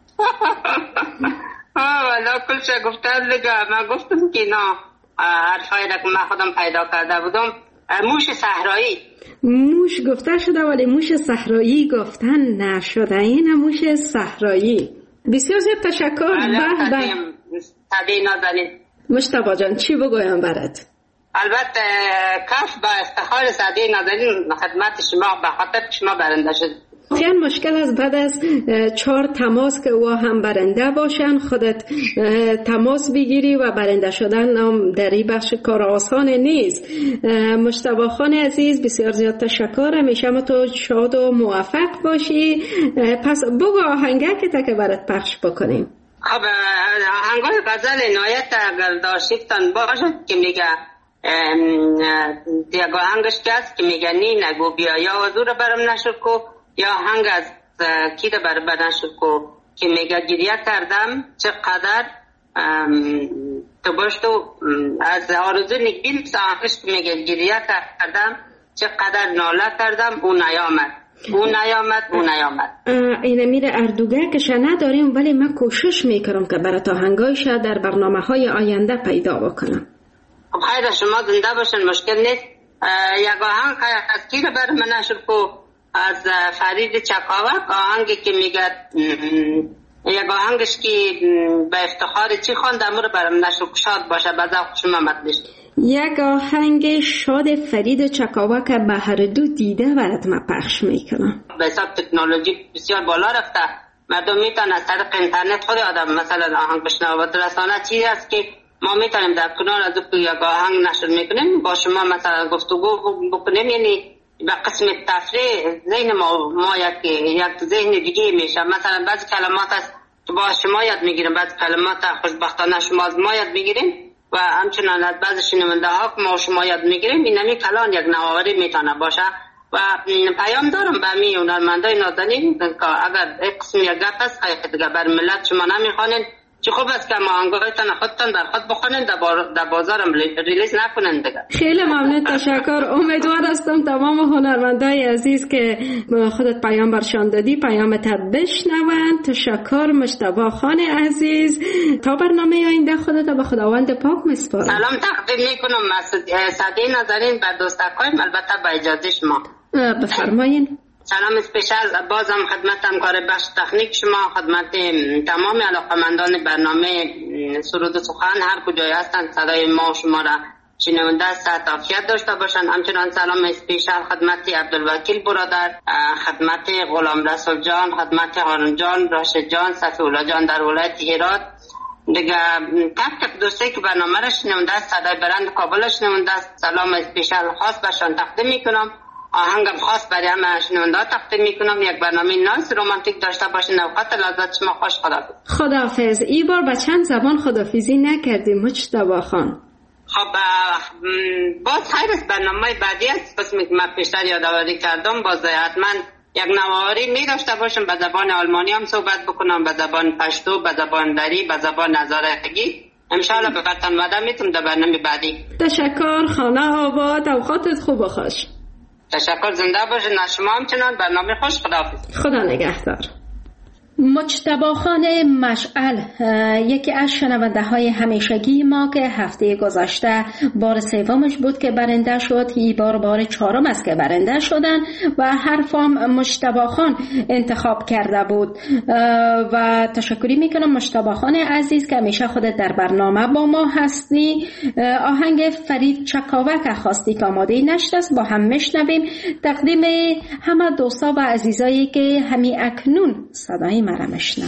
والا کلش گفتن دیگه من گفتم که نه حرفایی را که من خودم پیدا کرده بودم. موش صحرایی. موش گفته شده ولی موش صحرایی گفتن نشده. این موش صحرایی. بسیار زیاد تشکر. صدی نازنین. مجتبی جان چی بگویم برات؟ البته کف با افتخار صدی نازنین خدمت شما به خاطر شما برنده شد. خیلی مشکل است بعد از 4 تماس که او هم برنده باشن خودت تماس بگیری و برنده شدن هم در این بخش کار آسان نیست. مجتبی خان عزیز بسیار زیاد تشکر، همیشه تو شاد و موفق باشی. پس بگو آهنگک که برات پخش بکنیم. خب آهنگای غزل نایت اگر داشتیفتان باشه که میگه یک آهنگش که هست که میگه نی نگو بیا یا حضور برم نشد کو، یا آهنگ از کی ده برم نشد کو که میگه گریه کردم چقدر تو باش تو از آرزو نگبین آهنگش که میگه گریه کردم چقدر ناله کردم اون نیامد. این میره اردوگه که نداریم ولی من کوشش میکنم که برای آهنگایش در برنامه های آینده پیدا بکنم. خیر شما زنده باشن، مشکل نیست. یک آهنگ از کی رو برای من نشر کو از فرید چکاوک، آهنگی که میگه یک آهنگش که به افتخار چی خواندم رو برای من نشر شاد باشه بذار شما مطلش. یک آهنگ شاد فرید چکاوک به هر دو دیده برات من پخش میکنم. به حساب تکنولوژی بسیار بالا رفته، مردم میتونن از طریق اینترنت خود آدم مثلا آهنگ بشنوه. رسانه چیزی است که ما میتونیم در کنار از یک آهنگ نشر میکنیم با شما مثلا گفتگو بکنیم، یعنی به قسم تفریح ذهن ما یک ذهن دیگه میشه. مثلا بعضی کلمات است با شما یاد میگیریم، بعضی کلمات خوشبختانه شما از ما یاد میگیریم و همچنان از بعضی شنونده ها ما شما یاد میگیریم. این نمی کلان یک نوآوری میتونه باشه و پیام دارم به همین هنرمندای نازنین که اگر یک قسم یک گپ است دیگه بر ملت شما نمیخوانین، چه خوب است که آهنگایتان خودتان در خود بخونین، در بازارم ریلیز نکنین دیگه. خیلی ممنون، تشکر. امیدوار هستم تمام هنرمندای عزیز که خودت پیام برشان دادی پیامت بشنون. تشکر مجتبی خان عزیز. تا برنامه آینده خودت به خداوند پاک میسپارم. سلام تقدیم میکنم صدی نازنین به دوستاکایم، البته با اجازه شما. بفرمایین. سلام اسپیشال بازم خدمت همکار بخش تکنیک شما، خدمت تمام علاقمندان برنامه سرود و سخن هر کجای هستند صدای ما و شما را شنونده است عافیت داشته باشند. همچنان سلام اسپیشال خدمت عبدالوکیل برادر، خدمت غلام رسول جان، خدمت هارون جان، راشد جان، صفی‌الله جان در ولایت هرات دیگه، تک دوستی که برنامه را شنونده است صدای برند کابل شنونده است. سلام اسپیشال خاص باشان تقدیم میکنم. آهنگم خاص برای همه شنونده تقدیم میکنم. یک برنامه نایس رومانتیک داشته باشین. اوقات لذت شما خوش. خداحافظ. این بار به چند زبان خداحافظی نکردیم مجتبی خان؟ خب باز خیر است، برنامه بعدی است بس من پیشتر یادآوری کردم، باز حتما یک نوآوری می داشته باشم، به زبان آلمانی هم صحبت بکنم، به زبان پشتو، به زبان دری، به زبان هزارگی. انشاءالله به برتن وعده میتونم در برنامه بعدی. تشکر. خانه آباد. اوقاتت خوب و خوش. تشکر. زنده باشید. شما همچنان. برنامه خوش. خداحافظ. خدا نگهدار. مجتبی خان مشعل یکی از شنونده های همیشگی ما که هفته گذشته بار سومش بود که برنده شد، این بار چهارم است که برنده شدن و حرفم مجتبی خان انتخاب کرده بود و تشکری میکنم مجتبی خان عزیز که همیشه خودت در برنامه با ما هستی. آهنگ فرید چکاوک خواستی که آماده نشده است، با هم میشنویم. تقدیم همه دوستا و عزیزایی که همین اکنون صدای مرا میشنوند.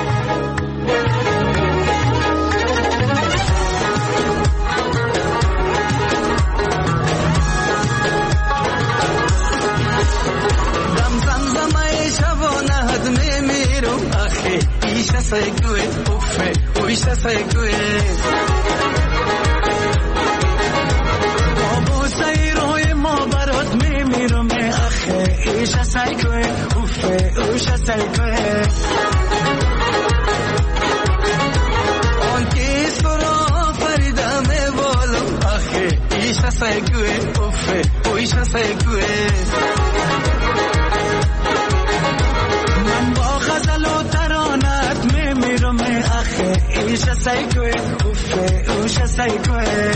من با غزل و ترانت میمیرم آخه ایش سایکوه اوفه اوش سایکوه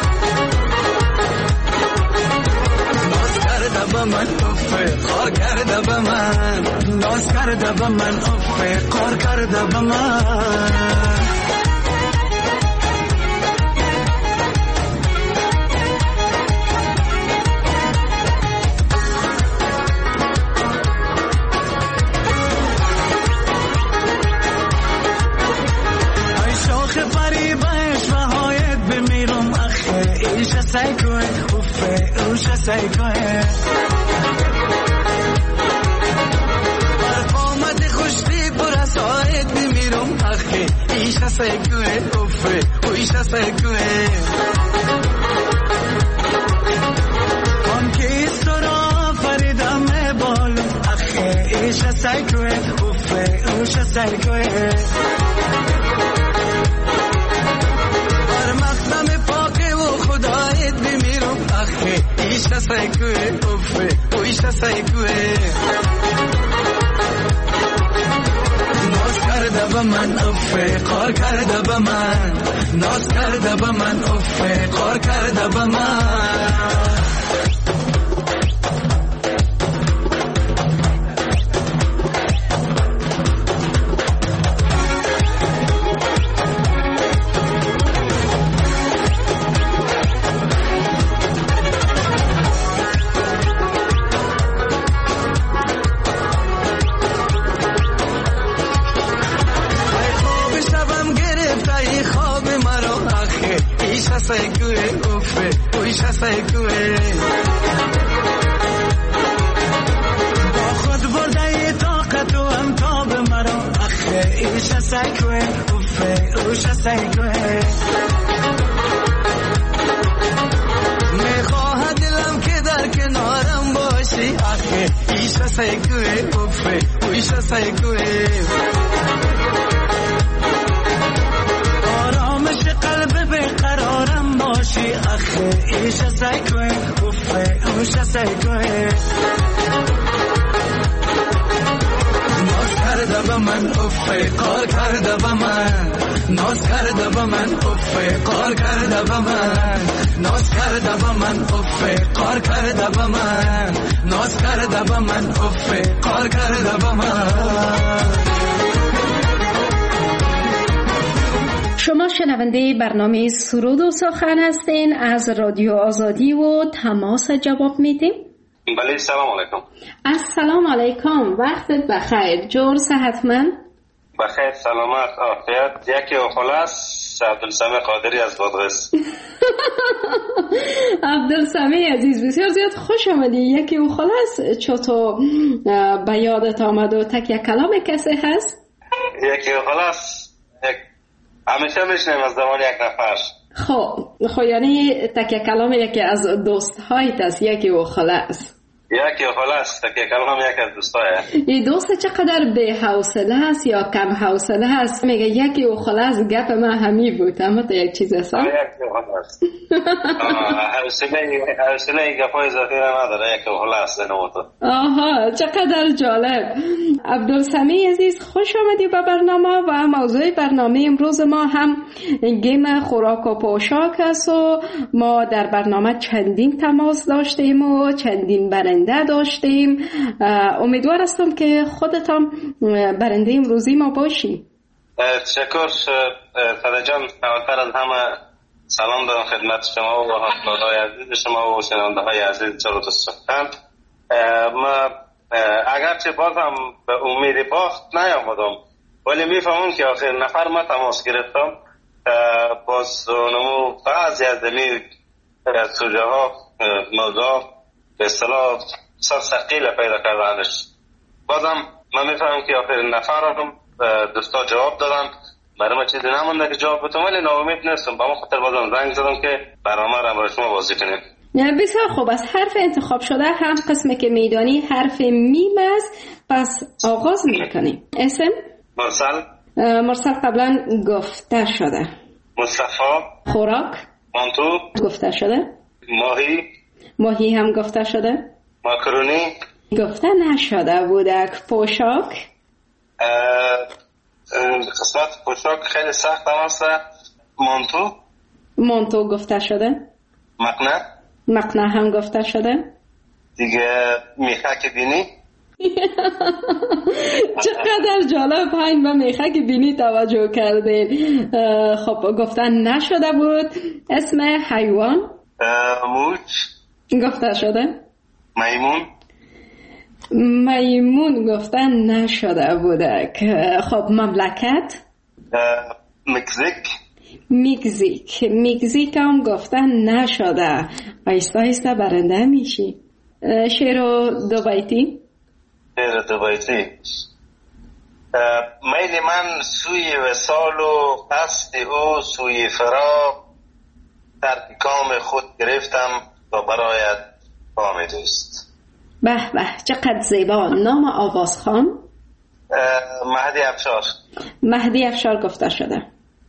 ناز کرده با من اوفه خار کرده با من ناز کرده با من اوفه خار کرده با من سایکوه اوفه اوش سایکوه آمد خوشتی برا ساعت بمیرم اخی ایش سایکوه اوفه اوش سایکوه هم که سرا فریدم بالم اخی ایش سایکوه اوفه اوش سایکوه ایشتا سایکوه اوفه او ایشتا سایکوه ناز کرده با من اوفه قار کرده با من ناز کرده با من اوفه قار کرده با من با خود برده طاقت و امتاب مرا اخه ایش سایکوه اوفه اوش سایکوه میخواه دلم که در کنارم باشی اخه ایش سایکوه اوفه اوش سایکوه آرامش قلب بیقرارم باشی اخه ایش سایکوه اوفه اوش سایکوه ناز کرده با من اوفه قار کرده با من ناز کرده با من اوفه قار کرده با من ناز کرده با من اوفه قار کرده با من ناز کرده با من اوفه قار کرده با من. شما شنونده برنامه سرود و سخن هستین از رادیو آزادی و تماس جواب میدیم. بله سلام علیکم. السلام علیکم، وقتت بخیر، جور صحتمند؟ بخیر سلامت عافیت. یکی و خلاص عبدالسمی قادری از بادغیس. عبدالسمی عزیز بسیار زیاد خوش آمدی. یکی و خلاص چطور به یادت آمد و تکیه کلام کسی هست؟ یکی و خلاص همیشه میشنیم از زمان یک نفر. خب یعنی تکیه کلام یکی از دوست هایت است. یکی و خلاص یکی و خلاص تکیه کلام یکی از دوست های. این دوست چقدر به حوصله هست یا کم حوصله هست؟ میگه یکی و خلاص گپ من همی بود، اما تو یک چیز هست. یکی و خلاص حوصله گپ های اضافی را نداره. یکی و خلاص نموتو. آها چقدر جالب. عبدالسمی عزیز خوش آمدی به برنامه و موضوع برنامه امروز ما هم گیم خوراک و پوشاک است و ما در برنامه چندین تماس داشتیم و چندین برنده داشتیم. امیدوار هستم که خودتان برنده امروزی ما باشی. تشکر فدا جان. اولتر از همه سلام دارم خدمت شما و همکارای عزیز شما و شنونده های عزیز سرود و سخن. ما اگرچه بازم به امید باخت نیامدم ولی میفهمم که آخر نفر ما تماس گرفتم باز نمو بعضی از دمی سوژه ها موضوع به اصطلاح ثقیل پیدا کردنش. بازم من میفهمم که آخر نفر هم دوستا جواب دادن. برای ما چیزی نمونده که جواب بتونم ولی ناامید نیستم. با ما خاطر بازم زنگ زدم که برنامه را برای شما بازی کنیم. بسیار خوب. از حرف انتخاب شده هم قسمی که میدانی حرف میم است، پس آغاز میکنیم. اسم؟ مرسل قبلا گفته شده. مصطفی. خوراک؟ مانتو. گفته شده. ماهی هم گفته شده. ماکرونی گفته نشده بودک. پوشاک؟ قسمت پوشاک خیلی سخت هم هست. مانتو گفته شده. مقنعه هم گفته شده. دیگه میخک بینی. چقدر جالب. پایین به میخک بینی توجه کردین. خب گفتن نشده بود. اسم حیوان؟ موچ گفته شده. میمون گفتن نشده بوده. خب مملکت؟ میگزیک هم گفتن نشده، آیسته آیسته برنده میشی. شعر دو بیتی. میل من سوی وصال و قصد او سوی فراق، ترک کام خود گرفتم و برایت کام دوست. به به چقدر زیبا. نام آوازخوان؟ مهدی افشار گفته شده.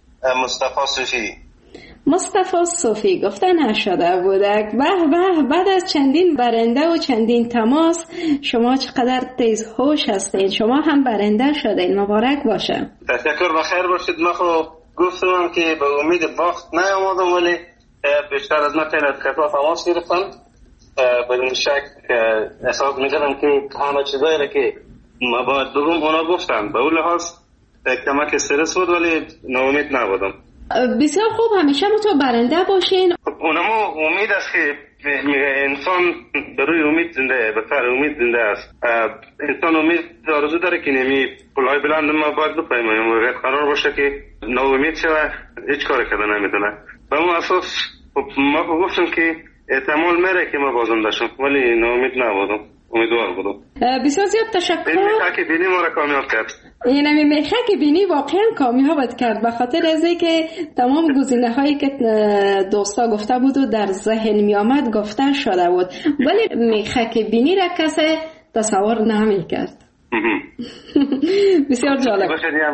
مصطفی صوفی گفته نشده بودک. به به، بعد از چندین برنده و چندین تماس شما چقدر تیز هوش هستین، شما هم برنده شدین، مبارک باشه. تشکر، بخیر باشید. من خب گفتم که به امید باخت نیامدم، ولی بیشتر از من خیلی از خطا تماس گرفتم. بدون شک احساس می‌کردم که همه چیزایی را که ما باید بگم اونا گفتن، به اون لحاظ کمک استرس بود ولی ناامید نبودم. بسیار خوب، همیشه تو برنده باشین. اونما امید است که انسان بروی امید زنده، به سر امید زنده است. انسان امید آرزو داره که نمی پلهای بلند ما باید بپیماییم و قرار باشه که ناامید شوه هیچ کار کرده نمیتونه. به اون اساس ما گفتم که احتمال میره که ما بازنده شم، ولی ناامید نبودم، امیدوار بودم. بسیار زیاد تشکر. این میخک بینی ما را کامیاب کرد. این میخک بینی واقعا کامیابت کرد، به خاطر از اینکه تمام گزینه هایی که دوستا گفته بود و در ذهن می آمد گفته شده بود، ولی میخک بینی را کسی تصور نمی کرد. بسیار جالب.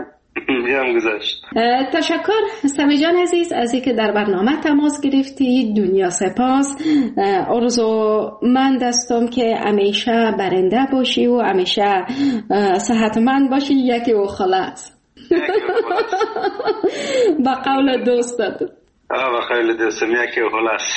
تشکر سمی جان عزیز از اینکه در برنامه تماس گرفتی. دنیا سپاس. آرزومند هستم که همیشه برنده باشی و همیشه صحتمند باشی. یکی و خلاص. با قول دوستت. با قول دوستم یکی و خلاص.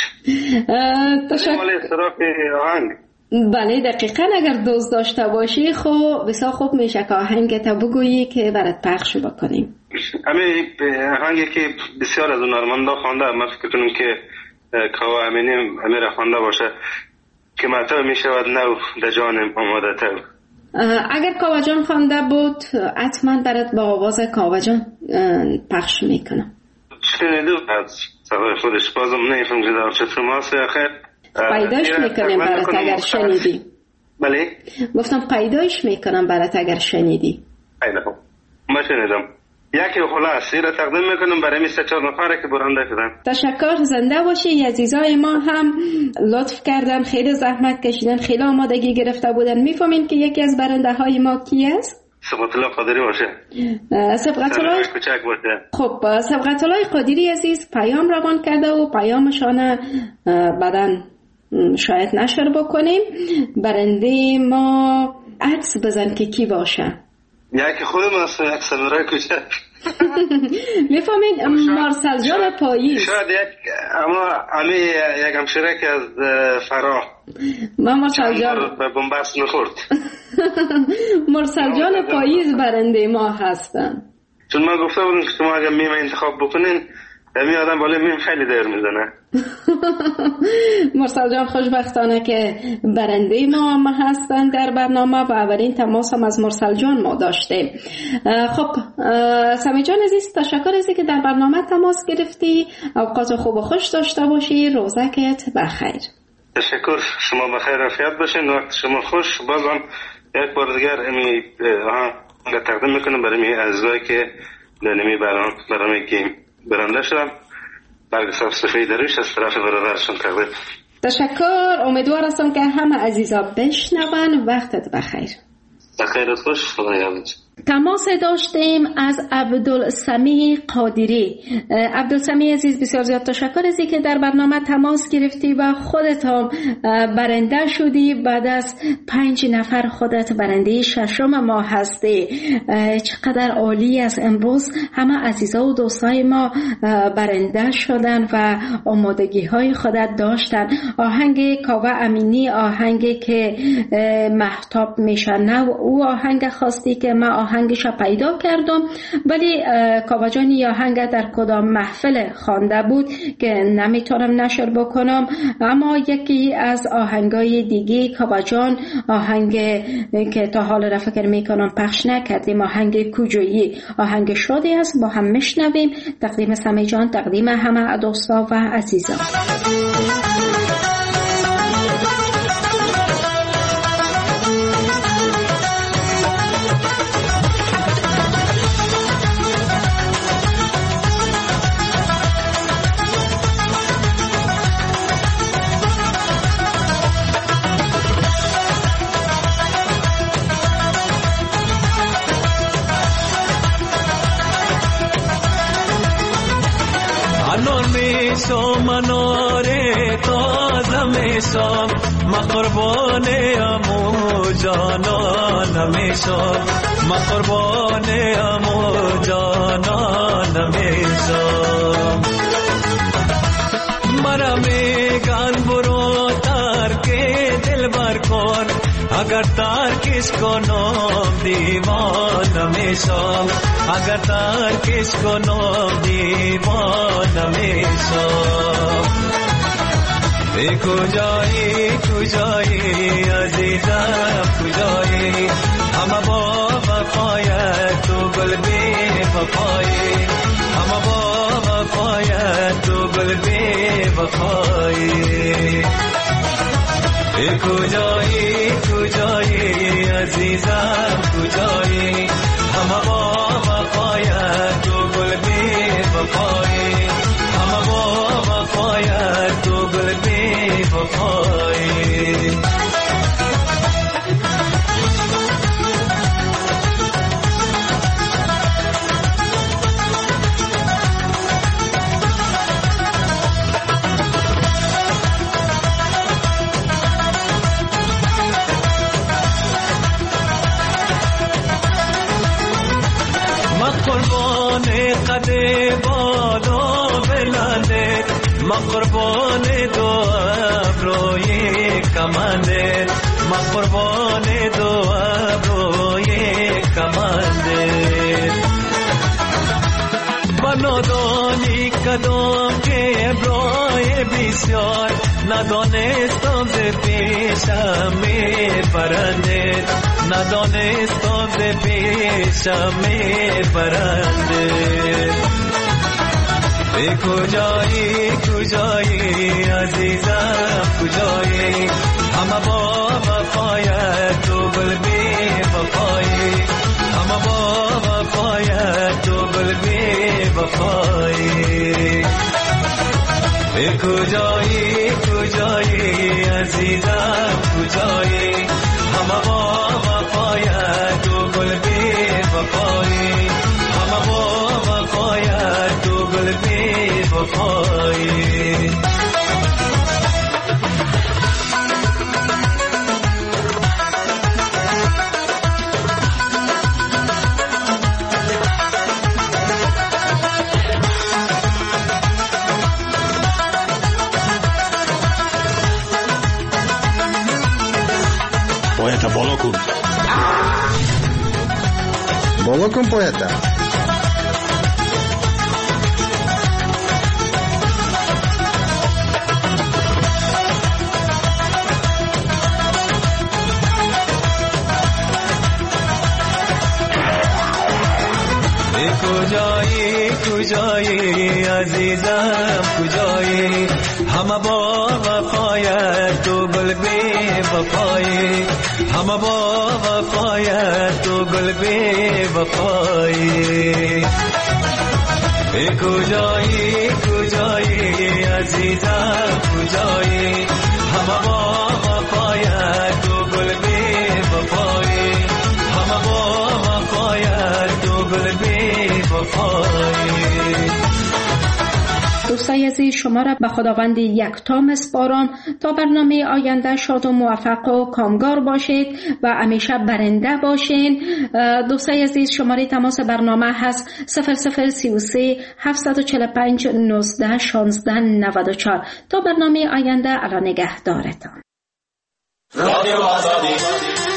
تشکر. بله دقیقا، اگر دوست داشته باشی خب بسیار خوب میشه که آهنگت بگویی که برات پخش بکنیم. همین آهنگی که بسیار از هنرمندا خوانده، من فکر کنم که کاوه امینی امیر خوانده باشه که مطلب میشود نو در جانم آماده تو. اگر کاوه جان خوانده بود حتما برات با آواز کاوه جان پخش میکنم. شنیدو از صدای خودش، بازم نمیفهم که در چطور ماست آخر پیدایش میکنم برات اگر شنیدی. بله گفتم پیدایش میکنم برات اگر شنیدی. خیلی خوب، ما شنیدم. یکی خلاص را تقدیم میکنم برای این 3-4 نفره که برنده شدن. تشکر، زنده باشی. عزیزای ما هم لطف کردن، خیلی زحمت کشیدن، خیلی آمادگی گرفته بودن. میفهمین که یکی از برنده های ما کی است؟ سبقت الله قادری باشه. سبقت الله کوچک باشه. خب سبقت الله قادری عزیز پیام روان کرده و پیامشان بعدن شاید نشر بکنیم. برنده ما عکس بزن که کی باشه. یکی خودم است، یک سمرای کوچک. میفهمین مارسل جان پاییز. شاید اما علی یک همشیره که از فراه. من مارسل جان به بنبست نخورد. مارسل جان پاییز برنده ما هستن. چون من گفته بودم که شما اگر میم انتخاب بکنین همین آدم بالا میم خیلی دیر میزنه. مرسل جان خوشبختانه که برنده ما هستن در برنامه و اولین تماس هم از مرسل جان ما داشتیم. خب سمی جان عزیز تشکر ازی که در برنامه تماس گرفتی. اوقات خوب و خوش داشته باشی. روزکت بخیر. تشکر، شما بخیر عافیت باشین. وقت شما خوش. بازم یک بار دیگر امی تقدیم میکنم برای می عزیزایی که در نمی برنامه گیم برنده شدم. برگ سفید روش از طرف برادرشون تقدیم. تشکر. امیدوار هستم که همه عزیزا بشنون. وقتت بخیر. بخیرت خوش. خدا یارت. تماس داشتیم از عبدالسمی قادری. عبدالسمی عزیز بسیار زیاد تشکر ازی که در برنامه تماس گرفتی و خودت هم برنده شدی. بعد از 5 نفر خودت برنده 6م ما هستی. چقدر عالی است. امروز همه عزیزا و دوستای ما برنده شدن و آمادگی های خودت داشتن. آهنگ کاوه امینی، آهنگی که مهتاب میشنه او آهنگ خواستی که من آهنگش پیدا کردم، ولی کاوه جان آهنگ در کدام محفل خوانده بود که نمیتونم نشر بکنم. اما یکی از آهنگای دیگه کاوه جان، آهنگ که تا حال را فکر میکنم پخش نکردیم، آهنگ کوجویی، آهنگ شادی است، با هم میشنویم. تقدیم سمی جان، تقدیم همه دوستا و عزیزان. مناره تازه میشم، ما قربان امو جانان میشم، ما قربان امو جانان میشم. مرا میگن برو ترک دل بر کن، اگر ترکش کنم دیوانه میشم، اگر ترکش کنم دیوانه میشم. ای کجایی کجایی عزیزم کجایی، همه با وفایت تو گل بی وفایی، همه با وفایت تو گل بی وفایی. ای کجایی کجایی عزیزم کجایی، همه با وفایت تو گل بی وفایی، همه با وفایت تو گل بی وفایی. قد بالا بلنده، ما قربان دو ابروی کمنده، ما قربان دو ابروی کمنده. و نادانی کدام که ابروی بسیار، ندانستم ز پیشم می پرنده، ندانستم ز پیشم می پرنده. ای کجایی کجایی عزیزم کجایی، همه با وفایت تو گل بی وفایی، همه با وفایت تو گل بی وفایی. ای کجایی کجایی عزیزم کجایی، همه با وفایت تو گل بی وفایی، همه با وفایت تو گل بی وفایی. Poeta, بالا کن بالا کن poeta. کجایی کجایی عزیزم کجایی، همه با وفایت تو گل بی وفایی، همه با وفایت تو گل بی وفایی. ای کجایی کجایی عزیزم کجایی، همه با وفایت تو گل بی وفایی، همه با وفایت تو گل بی وفایی. دوستای عزیز، شما را به خداوند یکتا میسپارم تا برنامه آینده شاد و موفق و کامگار باشید و همیشه برنده باشین. دوستای عزیز، شماره تماس برنامه هست 0033 745 19 16 94. تا برنامه آینده، الله نگهدارتان. رادیو آزادی